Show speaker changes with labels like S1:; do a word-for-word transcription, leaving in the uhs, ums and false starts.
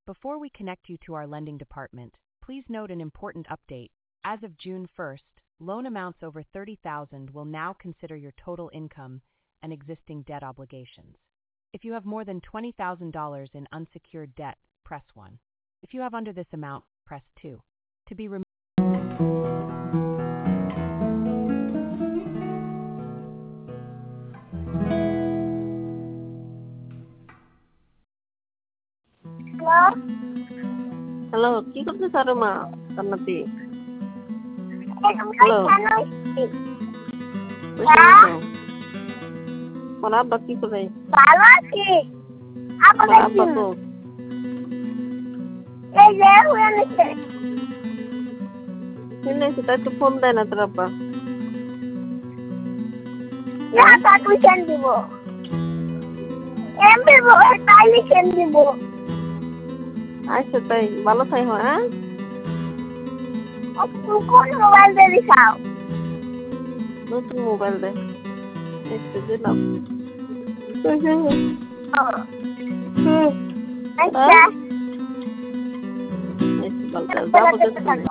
S1: Before we connect you to our lending department, please note an important update. As of June first, loan amounts over thirty thousand dollars will now consider your total income and existing debt obligations. If you have more than twenty thousand dollars in unsecured debt, press one. If you have under this amount, press two. To be removed.
S2: Hello?
S3: Hello, কি করতেছ আরে মা কান্নাতি?
S2: Hello?
S3: তোমার আব্বা কি করে?
S2: ভালো আছি।
S3: তোমার আব্বা তো
S2: এই যে হয়ে নিচ্ছে।
S3: শুনেছি তাই তো ফোন দেয় না তোর আব্বা।
S2: টাকা টুইশন দিব। এমবি বই তাইলে কেন দিব?
S3: আচ্ছা তাই ভালো থাই হ্যাঁ?
S2: কোন মোবাইল দিয়ে দিছাও?
S3: নতুন মোবাইল দে। একটু দিলাম।
S2: হুম আচ্ছা
S3: একটু ভালো যাবো